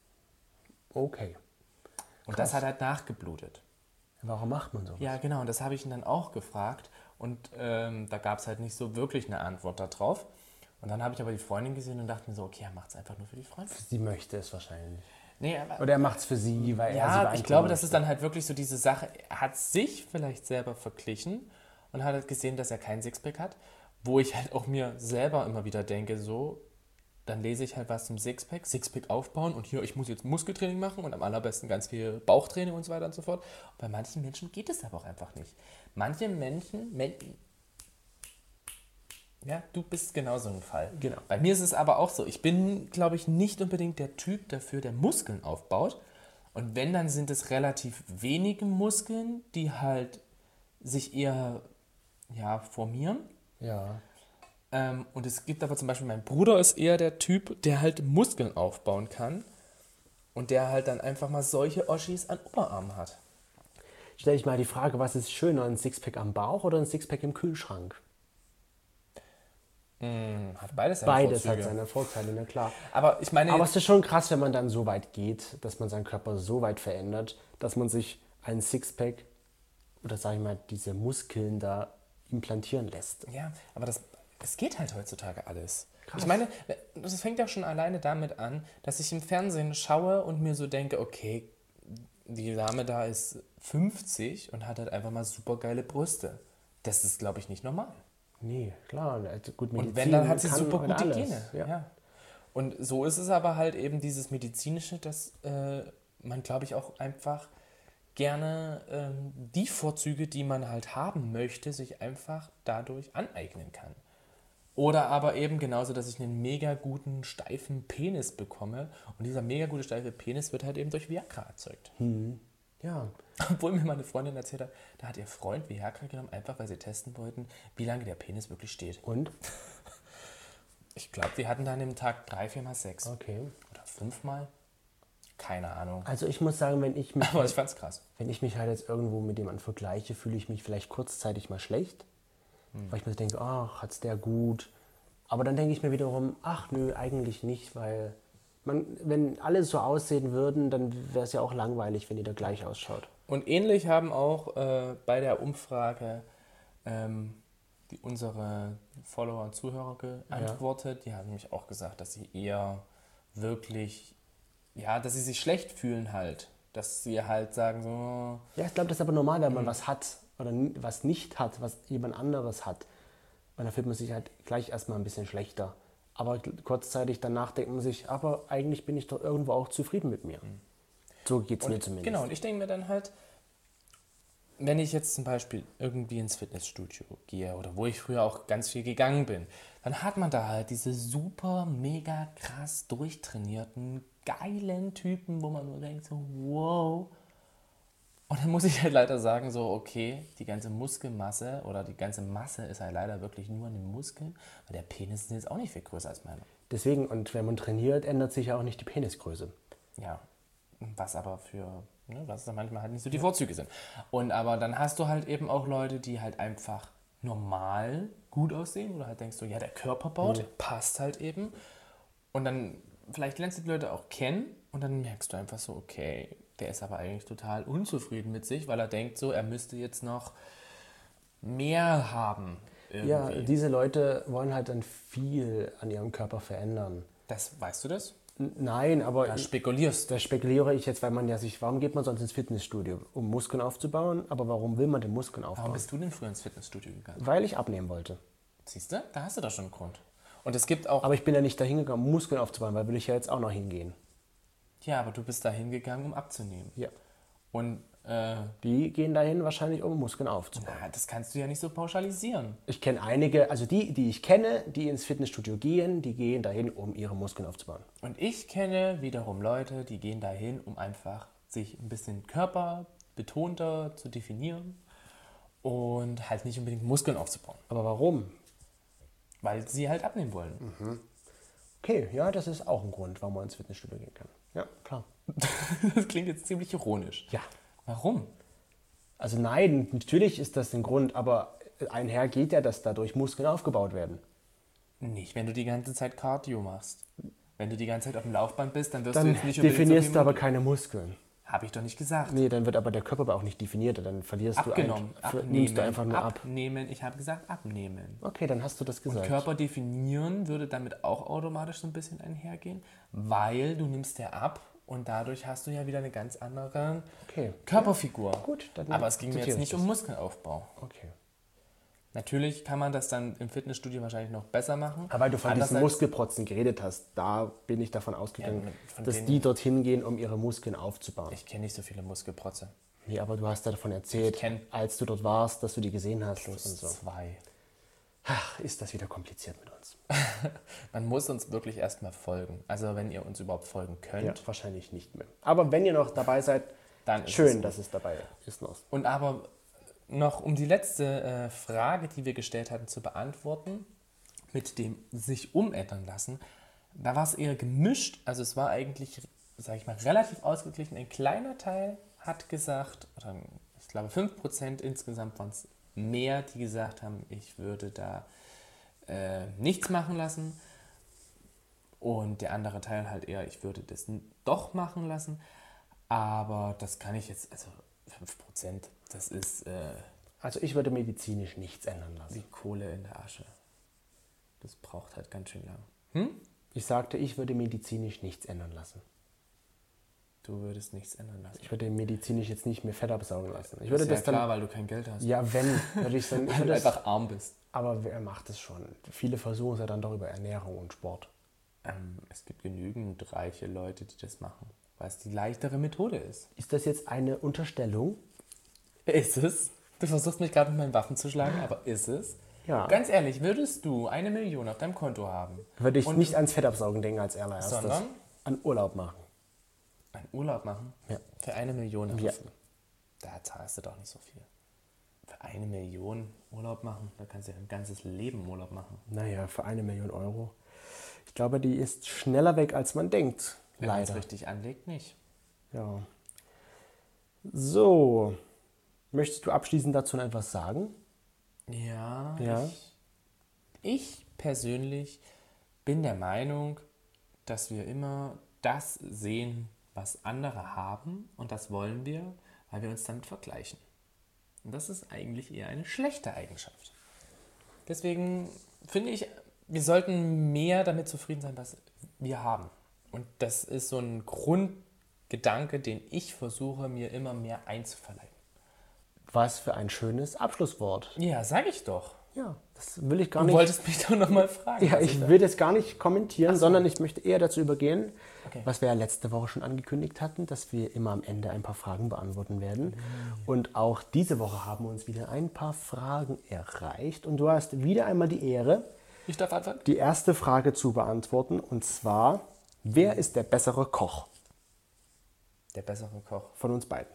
B: Okay.
A: Und
B: Krass.
A: das hat halt nachgeblutet.
B: Warum macht man sowas?
A: Ja, genau. Und das habe ich ihn dann auch gefragt. Und ähm, da gab es halt nicht so wirklich eine Antwort darauf. Und dann habe ich aber die Freundin gesehen und dachte mir so, okay, er macht es einfach nur für die Freundin.
B: Sie möchte es wahrscheinlich.
A: Nee, aber,
B: Oder er macht es für sie, weil er sie
A: ja, ich
B: beeindrucken
A: glaube, das
B: möchte.
A: ist dann halt wirklich so diese Sache. Er hat sich vielleicht selber verglichen und hat halt gesehen, dass er keinen Sixpack hat. Wo ich halt auch mir selber immer wieder denke, so, dann lese ich halt was zum Sixpack, Sixpack aufbauen und hier, ich muss jetzt Muskeltraining machen und am allerbesten ganz viel Bauchtraining und so weiter und so fort. Und bei manchen Menschen geht es aber auch einfach nicht. Manche Menschen, Men ja, du bist genau so ein Fall.
B: Genau.
A: Bei mir ist es aber auch so. Ich bin, glaube ich, nicht unbedingt der Typ dafür, der Muskeln aufbaut. Und wenn, dann sind es relativ wenige Muskeln, die halt sich eher ja, formieren.
B: Ja.
A: Ähm, und es gibt aber zum Beispiel, mein Bruder ist eher der Typ, der halt Muskeln aufbauen kann. Und der halt dann einfach mal solche Oschis an Oberarmen hat.
B: Stell ich mal die Frage, was ist schöner, ein Sixpack am Bauch oder ein Sixpack im Kühlschrank?
A: Hm, hat beides seine
B: Beides
A: Vorzüge.
B: hat seine Vorteile, na klar.
A: Aber ich meine,
B: Aber es ist schon krass, wenn man dann so weit geht, dass man seinen Körper so weit verändert, dass man sich ein Sixpack oder sag ich mal, diese Muskeln da implantieren lässt.
A: ja, aber das, es geht halt heutzutage alles.
B: Krass.
A: Ich meine, das fängt ja schon alleine damit an, dass ich im Fernsehen schaue und mir so denke, okay, die Dame da ist fünfzig und hat halt einfach mal super geile Brüste. Das ist, glaube ich, nicht normal.
B: Nee, klar. Also gut, Medizin
A: Und wenn, dann hat sie
B: kann
A: super
B: halt
A: gute
B: alles.
A: Gene.
B: Ja.
A: Ja. Und so ist es aber halt eben dieses Medizinische, dass äh, man, glaube ich, auch einfach gerne ähm, die Vorzüge, die man halt haben möchte, sich einfach dadurch aneignen kann. Oder aber eben genauso, dass ich einen mega guten, steifen Penis bekomme. Und dieser mega gute, steife Penis wird halt eben durch Viagra erzeugt.
B: Ja.
A: Obwohl mir meine Freundin erzählt hat, da hat ihr Freund Viagra genommen, einfach weil sie testen wollten, wie lange der Penis wirklich steht.
B: Und?
A: Ich glaube, wir hatten dann im Tag drei, viermal Sex.
B: Okay.
A: Oder fünfmal? Keine Ahnung.
B: Also ich muss sagen, wenn ich mich,
A: Aber ich fand's krass.
B: wenn ich mich halt jetzt irgendwo mit jemandem vergleiche, fühle ich mich vielleicht kurzzeitig mal schlecht.
A: Hm.
B: Weil ich mir denke, ach, hat's der gut. Aber dann denke ich mir wiederum, ach nö, eigentlich nicht, weil man, wenn alle so aussehen würden, dann wäre es ja auch langweilig, wenn jeder gleich ausschaut.
A: Und ähnlich haben auch äh, bei der Umfrage ähm, die unsere Follower und Zuhörer geantwortet. Die haben nämlich auch gesagt, dass sie eher wirklich, ja, dass sie sich schlecht fühlen halt. Dass sie halt sagen so,
B: Ja, ich glaube, das ist aber normal, wenn man
A: Hm.
B: was hat oder n- was nicht hat, was jemand anderes hat. Und dann fühlt man sich halt gleich erstmal ein bisschen schlechter. Aber kurzzeitig danach denkt man sich, aber eigentlich bin ich doch irgendwo auch zufrieden mit mir. So geht es mir
A: Und,
B: zumindest.
A: genau, und ich denke mir dann halt, wenn ich jetzt zum Beispiel irgendwie ins Fitnessstudio gehe oder wo ich früher auch ganz viel gegangen bin, dann hat man da halt diese super, mega krass durchtrainierten, geilen Typen, wo man nur denkt so, wow. Und dann muss ich halt leider sagen, so, okay, die ganze Muskelmasse oder die ganze Masse ist halt leider wirklich nur an den Muskeln, weil der Penis ist jetzt auch nicht viel größer als meiner.
B: Deswegen, und wenn man trainiert, ändert sich ja auch nicht die Penisgröße.
A: Ja, was aber für, ne, was dann manchmal halt nicht so die Vorzüge sind. Und aber dann hast du halt eben auch Leute, die halt einfach normal gut aussehen oder halt denkst du, ja, der Körperbau, der passt halt eben. Und dann vielleicht lernst du die Leute auch kennen und dann merkst du einfach so, okay, der ist aber eigentlich total unzufrieden mit sich, weil er denkt so, er müsste jetzt noch mehr haben. Irgendwie.
B: Ja, diese Leute wollen halt dann viel an ihrem Körper verändern.
A: Das, weißt du das?
B: N- Nein, aber
A: Da
B: ich-
A: spekulierst du.
B: da spekuliere ich jetzt, weil man ja sich, warum geht man sonst ins Fitnessstudio? Um Muskeln aufzubauen, aber warum will man den Muskeln
A: Warum
B: aufbauen?
A: bist du denn früher ins Fitnessstudio gegangen?
B: Weil ich abnehmen wollte.
A: Siehst du? Da hast du doch schon einen Grund. Und es gibt auch...
B: Aber ich bin ja nicht dahin gegangen, um Muskeln aufzubauen, weil will ich ja jetzt auch noch hingehen.
A: Ja, aber du bist da hingegangen, um abzunehmen.
B: Ja.
A: Und äh,
B: Die gehen dahin wahrscheinlich, um Muskeln aufzubauen.
A: na, das kannst du ja nicht so pauschalisieren.
B: Ich kenne einige, also die, die ich kenne, die ins Fitnessstudio gehen, die gehen dahin, um ihre Muskeln aufzubauen.
A: Und ich kenne wiederum Leute, die gehen dahin, um einfach sich ein bisschen körperbetonter zu definieren und halt nicht unbedingt Muskeln aufzubauen,
B: Aber warum?
A: weil sie halt abnehmen wollen.
B: Okay, ja, das ist auch ein Grund, warum man ins Fitnessstudio gehen kann. Ja, klar.
A: Das klingt jetzt ziemlich ironisch.
B: Ja.
A: Warum?
B: Also nein, natürlich ist das ein Grund, aber einher geht ja, dass dadurch Muskeln aufgebaut werden.
A: Nicht, wenn du die ganze Zeit Cardio machst. Wenn du die ganze Zeit auf dem Laufband bist, dann wirst du
B: Dann
A: jetzt nicht unbedingt
B: definierst
A: so
B: du aber
A: viel
B: keine Muskeln.
A: Habe ich doch nicht gesagt.
B: Nee, dann wird aber der Körper auch nicht definiert, dann verlierst
A: Abgenommen.
B: du ein,
A: Abnehmen.
B: nimmst du einfach nur ab.
A: Abnehmen. Ich habe gesagt abnehmen.
B: Okay, dann hast du das gesagt.
A: Körper definieren würde damit auch automatisch so ein bisschen einhergehen, weil du nimmst ja ab und dadurch hast du ja wieder eine ganz andere
B: Okay.
A: Körperfigur.
B: Gut, dann
A: aber es ging mir jetzt
B: akzeptiere
A: nicht
B: ich
A: um Muskelaufbau.
B: Okay.
A: Natürlich kann man das dann im Fitnessstudio wahrscheinlich noch besser machen.
B: Aber weil du von diesen
A: Andererseits-
B: Muskelprotzen geredet hast, da bin ich davon ausgegangen,
A: Ja, von
B: dass
A: denen-
B: die dorthin gehen, um ihre Muskeln aufzubauen.
A: Ich kenne nicht so viele Muskelprotze.
B: Nee, aber du hast ja davon erzählt,
A: Ich kenn-
B: als du dort warst, dass du die gesehen hast und so.
A: Zwei.
B: Ach, ist das wieder kompliziert mit uns.
A: Man muss uns wirklich erstmal folgen. Also wenn ihr uns überhaupt folgen könnt.
B: Ja, wahrscheinlich nicht mehr. Aber wenn ihr noch dabei seid,
A: Dann ist
B: schön,
A: es-
B: dass es dabei ist noch.
A: Und aber noch um die letzte äh, Frage, die wir gestellt hatten, zu beantworten, mit dem sich umändern lassen, da war es eher gemischt. Also es war eigentlich, sage ich mal, relativ ausgeglichen. Ein kleiner Teil hat gesagt, oder ich glaube fünf Prozent insgesamt waren es mehr, die gesagt haben, ich würde da äh, nichts machen lassen. Und der andere Teil halt eher, ich würde das n- doch machen lassen. Aber das kann ich jetzt, also fünf Prozent, das ist äh,
B: Also ich würde medizinisch nichts ändern lassen.
A: wie Kohle in der Asche. Das braucht halt ganz schön lang. Hm?
B: Ich sagte, ich würde medizinisch nichts ändern lassen.
A: Du würdest nichts ändern lassen.
B: Ich würde medizinisch jetzt nicht mehr Fett absaugen lassen. Ich
A: Das
B: würde
A: ist ja
B: das dann.
A: klar, weil du kein Geld hast.
B: Ja, wenn, würde ich dann. Ich
A: Weil
B: würde
A: du
B: das,
A: einfach arm bist.
B: aber wer macht es schon? Viele versuchen es ja dann doch über Ernährung und Sport.
A: Ähm, es gibt genügend reiche Leute, die das machen, weil es die leichtere Methode ist.
B: Ist das jetzt eine Unterstellung?
A: Ist es? Du versuchst mich gerade mit meinen Waffen zu schlagen, aber ist es?
B: Ja.
A: Ganz ehrlich, würdest du eine Million auf deinem Konto haben,
B: Würde ich
A: Und-
B: nicht ans Fettabsaugen denken als allererstes.
A: Sondern?
B: An Urlaub machen.
A: einen Urlaub machen?
B: Ja.
A: Für eine Million?
B: Ja.
A: Da zahlst du doch nicht so viel. Für eine Million Urlaub machen, da kannst du ja ein ganzes Leben Urlaub machen.
B: Naja, für eine Million Euro. Ich glaube, die ist schneller weg, als man denkt.
A: Wenn man es
B: Leider.
A: richtig anlegt, nicht.
B: Ja. So. Möchtest du abschließend dazu noch etwas sagen?
A: Ja,
B: Ja.
A: Ich, ich persönlich bin der Meinung, dass wir immer das sehen, was andere haben und das wollen wir, weil wir uns damit vergleichen. Und das ist eigentlich eher eine schlechte Eigenschaft. Deswegen finde ich, wir sollten mehr damit zufrieden sein, was wir haben. Und das ist so ein Grundgedanke, den ich versuche, mir immer mehr einzuverleiben.
B: Was für ein schönes Abschlusswort.
A: Ja, sag ich doch.
B: Ja, das will ich gar
A: Du
B: nicht.
A: wolltest mich doch nochmal fragen.
B: Ja,
A: was
B: ich
A: da-
B: will das gar nicht kommentieren,
A: so.
B: sondern ich möchte eher dazu übergehen,
A: Okay.
B: was wir ja letzte Woche schon angekündigt hatten, dass wir immer am Ende ein paar Fragen beantworten werden. Und auch diese Woche haben uns wieder ein paar Fragen erreicht. Und du hast wieder einmal die Ehre,
A: Ich darf antworten?
B: die erste Frage zu beantworten. Und zwar, wer ist der bessere Koch
A: Der bessere Koch.
B: von uns beiden?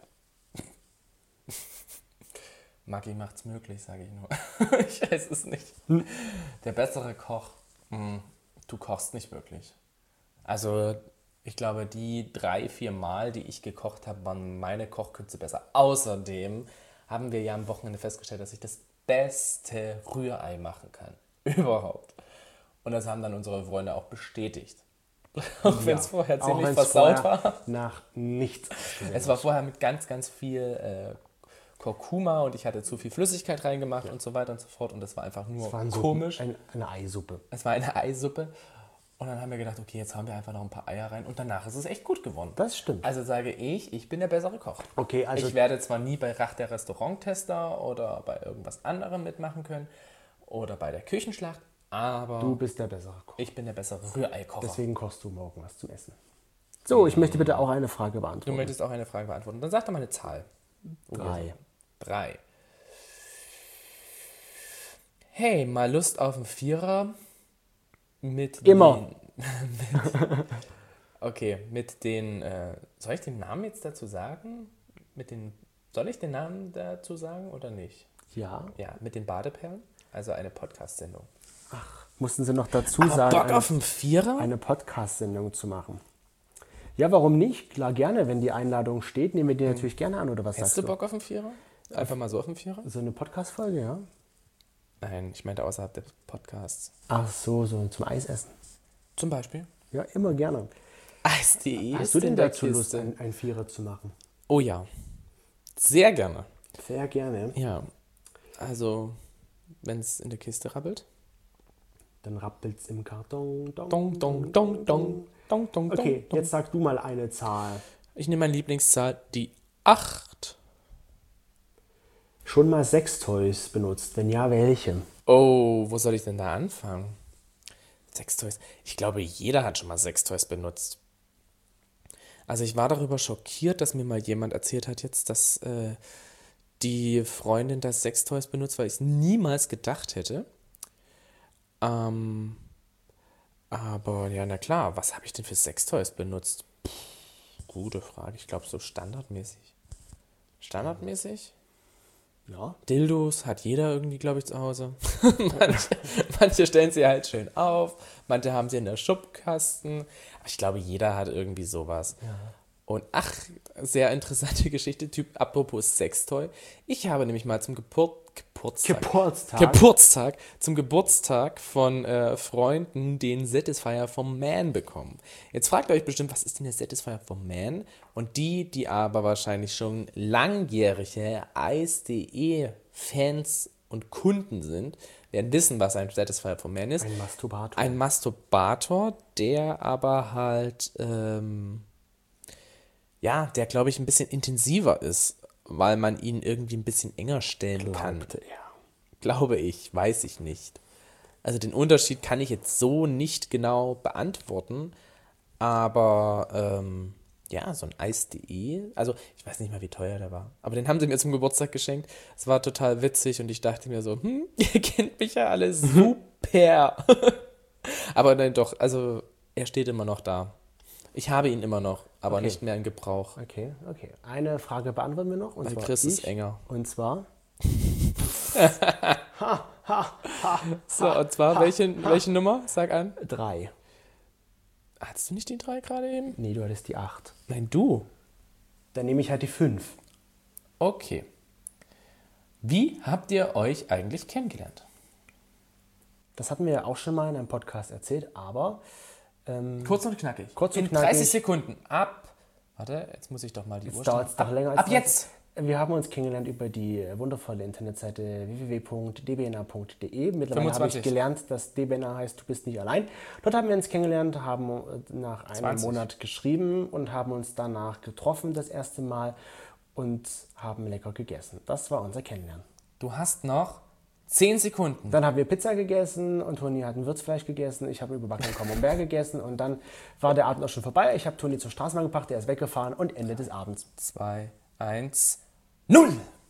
A: Maggi macht's möglich, sage ich nur. Ich weiß es nicht. Der bessere Koch. Hm, du kochst nicht wirklich. Also, ich glaube, die drei, vier Mal, die ich gekocht habe, waren meine Kochkünste besser. Außerdem haben wir ja am Wochenende festgestellt, dass ich das beste Rührei machen kann. Überhaupt. Und das haben dann unsere Freunde auch bestätigt. Auch wenn es vorher
B: Auch
A: ziemlich
B: wenn's
A: versaut
B: vorher
A: war.
B: nach nichts ausgesehen
A: Es war vorher mit ganz, ganz viel äh, Kurkuma und ich hatte zu viel Flüssigkeit reingemacht und so weiter und so fort. Und das war einfach nur
B: Es war ein
A: komisch.
B: Suppen, ein, eine Eisuppe.
A: Es war eine Eissuppe. Und dann haben wir gedacht, okay, jetzt haben wir einfach noch ein paar Eier rein. Und danach ist es echt gut geworden.
B: Das stimmt.
A: Also sage ich, ich bin der bessere Koch.
B: Okay, also
A: Ich werde zwar nie bei Rach der Restauranttester oder bei irgendwas anderem mitmachen können oder bei der Küchenschlacht, aber
B: du bist der bessere Koch.
A: ich bin der bessere Rührei-Kocher.
B: Deswegen kochst du morgen was zum Essen. So, ich möchte bitte auch eine Frage
A: Du
B: beantworten.
A: möchtest auch eine Frage beantworten. Dann sag doch mal eine Zahl.
B: Drei.
A: Drei. Hey, mal Lust auf einen Vierer mit
B: Immer.
A: Den, mit, okay, mit den, äh, soll ich den Namen jetzt dazu sagen? Mit den, soll ich den Namen dazu sagen oder nicht?
B: Ja.
A: Ja, mit den Badeperlen, also eine Podcast-Sendung.
B: Mussten sie noch dazu
A: Aber
B: sagen,
A: Bock
B: eine,
A: auf einen Vierer?
B: eine Podcast-Sendung zu machen. Ja, warum nicht? Klar, gerne, wenn die Einladung steht, nehmen wir die natürlich gerne an, oder was
A: Hättest
B: sagst
A: du
B: du?
A: Bock auf einen Vierer? Einfach mal so auf einen Vierer?
B: So eine Podcast-Folge, ja?
A: Nein, ich meinte außerhalb des Podcasts.
B: Ach so, so zum Eisessen.
A: Zum Beispiel
B: Ja, immer gerne.
A: eis punkt de
B: Hast
A: ist
B: du
A: in
B: denn
A: der
B: dazu Lust,
A: Kiste.
B: ein, ein Vierer zu machen?
A: Oh ja, sehr gerne.
B: Sehr gerne.
A: Ja, also wenn es in der Kiste rabbelt.
B: Dann rappelt's im Karton. Dong,
A: Dong, dong, dong, dong, dong, dong,
B: Okay,
A: dong.
B: jetzt sag du mal eine Zahl.
A: Ich nehme meine Lieblingszahl, die acht.
B: Schon mal Sextoys benutzt? Wenn ja, welche?
A: Oh, wo soll ich denn da anfangen? Sextoys. Ich glaube, jeder hat schon mal Sextoys benutzt. Also ich war darüber schockiert, dass mir mal jemand erzählt hat jetzt, dass äh, die Freundin das Sextoys benutzt, weil ich es niemals gedacht hätte. Ähm, aber ja, na klar, was habe ich denn für Sextoys benutzt? Puh, gute Frage. Ich glaube so standardmäßig. Standardmäßig?
B: Ja.
A: Dildos hat jeder irgendwie, glaube ich, zu Hause. manche, manche stellen sie halt schön auf, manche haben sie in der Schubkasten. Aber ich glaube, jeder hat irgendwie sowas.
B: Ja.
A: Und ach, sehr interessante Geschichte, Typ, apropos Sextoy. Ich habe nämlich mal zum Geburt, Geburtstag,
B: Geburtstag.
A: Geburtstag, zum Geburtstag von äh, Freunden den Satisfier vom Man bekommen. Jetzt fragt ihr euch bestimmt, was ist denn der Satisfier vom Man? Und die, die aber wahrscheinlich schon langjährige eis punkt de-Fans und Kunden sind, werden wissen, was ein Satisfier vom Man ist.
B: Ein Masturbator.
A: Ein Masturbator, der aber halt, ähm, ja, der glaube ich ein bisschen intensiver ist, weil man ihn irgendwie ein bisschen enger stellen kann.
B: Glaubte er.
A: Glaube ich, weiß ich nicht. Also den Unterschied kann ich jetzt so nicht genau beantworten, aber ähm, ja, so ein eis punkt de, also ich weiß nicht mal, wie teuer der war, aber den haben sie mir zum Geburtstag geschenkt. Es war total witzig und ich dachte mir so, hm, ihr kennt mich ja alle super. Aber nein, doch, also er steht immer noch da. Ich habe ihn immer noch, aber
B: Okay.
A: nicht mehr in Gebrauch.
B: Okay, okay. Eine Frage beantworten wir noch. Und
A: Weil
B: zwar
A: Chris ist
B: ich.
A: enger.
B: Und zwar?
A: So, und zwar, welche, welche Nummer? Sag an.
B: Drei.
A: Hattest du nicht die drei gerade eben?
B: Nee, du hattest die acht.
A: Nein, du.
B: Dann nehme ich halt die fünf.
A: Okay. Wie habt ihr euch eigentlich kennengelernt?
B: Das hatten wir ja auch schon mal in einem Podcast erzählt, aber ähm,
A: Kurz und knackig.
B: Kurz und
A: In
B: knackig.
A: dreißig Sekunden. Ab. Warte, jetzt muss ich doch mal die Uhr
B: jetzt dauert es
A: stellen.
B: doch länger
A: Ab,
B: als
A: ab jetzt!
B: Wir haben uns kennengelernt über die wundervolle Internetseite w w w punkt d b n a punkt d e. Mittlerweile habe
A: fünfundzwanzig.
B: ich gelernt, dass D B N A heißt, du bist nicht allein. Dort haben wir uns kennengelernt, haben nach einem
A: zwanzig.
B: Monat geschrieben und haben uns danach getroffen das erste Mal und haben lecker gegessen. Das war unser Kennenlernen.
A: Du hast noch Zehn Sekunden.
B: Dann haben wir Pizza gegessen und Toni hat ein Würzfleisch gegessen. Ich habe überbackenen Camembert gegessen und dann war der Abend auch schon vorbei. Ich habe Toni zur Straßenbahn gebracht, der ist weggefahren und Ende des Abends.
A: Zwei, eins, null.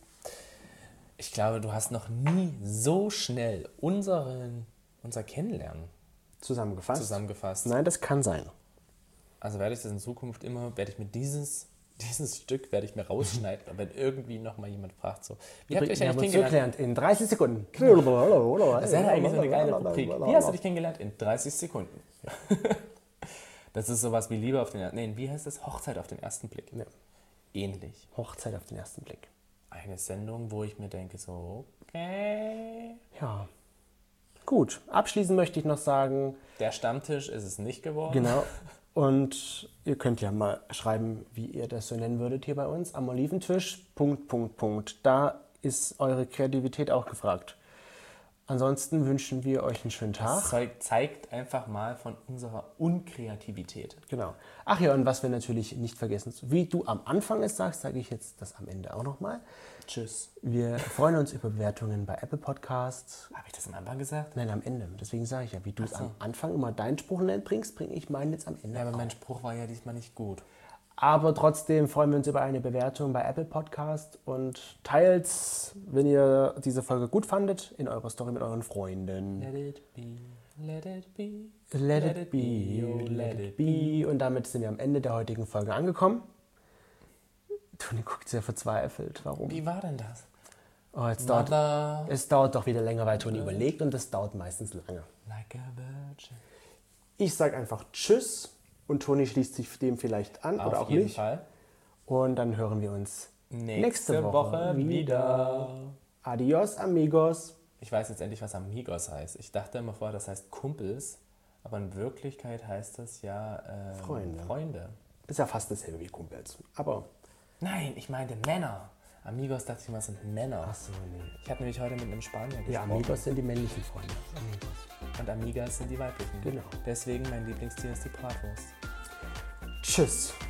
A: Ich glaube, du hast noch nie so schnell unseren, unser Kennenlernen
B: Zusammengefasst?
A: zusammengefasst.
B: Nein, das kann sein.
A: Also werde ich das in Zukunft immer, werde ich mir dieses, dieses Stück werde ich mir rausschneiden, wenn irgendwie nochmal jemand fragt, so, wie habt ihr euch
B: Wir
A: eigentlich
B: haben uns
A: kennengelernt?
B: gelernt in dreißig Sekunden.
A: Das wäre eigentlich so eine geile Rubrik. Wie hast du dich kennengelernt? In dreißig Sekunden. Das ist sowas wie Liebe auf den ersten, nee, wie heißt das? Hochzeit auf den ersten Blick.
B: Ja.
A: Ähnlich.
B: Hochzeit auf den ersten Blick.
A: Eine Sendung, wo ich mir denke, so, okay.
B: Ja. Gut, abschließend möchte ich noch sagen,
A: Der Stammtisch ist es nicht geworden.
B: genau, und ihr könnt ja mal schreiben, wie ihr das so nennen würdet hier bei uns, am Oliventisch, Punkt, Punkt, Punkt. Da ist eure Kreativität auch gefragt. Ansonsten wünschen wir euch einen schönen Tag.
A: Das Zeug zeigt einfach mal von unserer Unkreativität.
B: Genau. Ach ja, und was wir natürlich nicht vergessen, wie du am Anfang es sagst, sage ich jetzt das am Ende auch nochmal.
A: Tschüss.
B: Wir freuen uns über Bewertungen bei Apple Podcasts.
A: Habe ich das am Anfang gesagt?
B: Nein, am Ende. Deswegen sage ich ja, wie du es
A: Ach so.
B: am Anfang immer deinen Spruch bringst, bringe ich meinen jetzt am Ende.
A: Ja, aber
B: auch.
A: mein Spruch war ja diesmal nicht gut.
B: Aber trotzdem freuen wir uns über eine Bewertung bei Apple Podcast und teilt, wenn ihr diese Folge gut fandet, in eurer Story mit euren Freunden.
A: Let it be, let it be,
B: Let it be, oh, let it be. Und damit sind wir am Ende der heutigen Folge angekommen. Toni guckt sehr verzweifelt. Warum?
A: Wie war denn das?
B: Oh, jetzt dauert,
A: Mother
B: es dauert doch wieder länger, weil Toni überlegt und das dauert meistens lange.
A: like a virgin.
B: Ich sage einfach Tschüss und Toni schließt sich dem vielleicht an oder
A: Auf
B: auch
A: jeden
B: nicht.
A: Fall.
B: Und dann hören wir uns
A: Nächste,
B: nächste Woche,
A: Woche wieder.
B: Adios, amigos.
A: Ich weiß jetzt endlich, was Amigos heißt. Ich dachte immer vorher, das heißt Kumpels, aber in Wirklichkeit heißt das ja ähm,
B: Freunde.
A: Freunde.
B: Ist ja fast dasselbe wie Kumpels. Aber
A: Nein, ich meinte Männer. Amigos dachte ich immer, sind Männer.
B: Achso, nee.
A: Ich habe nämlich heute mit einem Spanier gesprochen.
B: Ja, Amigos sind die männlichen Freunde. Amigos.
A: Und Amigas sind die weiblichen.
B: Genau.
A: Deswegen mein Lieblingstier ist die Bratwurst.
B: Tschüss.